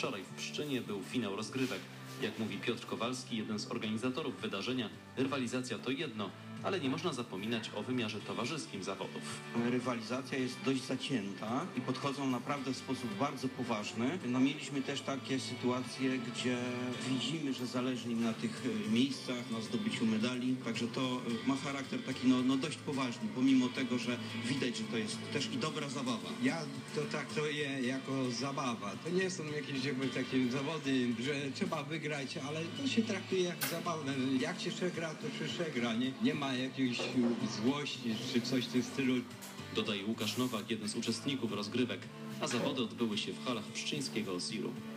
Wczoraj w Pszczynie był finał rozgrywek. Jak mówi Piotr Kowalski, jeden z organizatorów wydarzenia, rywalizacja to jedno, ale nie można zapominać o wymiarze towarzyskim zawodów. Rywalizacja jest dość zacięta i podchodzą naprawdę w sposób bardzo poważny. No, mieliśmy też takie sytuacje, gdzie widzimy, że zależy im na tych miejscach, na zdobyciu medali, także to ma charakter taki dość poważny, pomimo tego, że widać, że to jest też i dobra zabawa. Ja to traktuję jako zabawa. To nie są jakieś takie zawody, że trzeba wygrać, ale to się traktuje jak zabawę. Jak się przegra, to się przegra. Nie ma jakiejś złości czy coś w tym stylu. Dodaje Łukasz Nowak, jeden z uczestników rozgrywek, a zawody odbyły się w halach pszczyńskiego OSIR-u.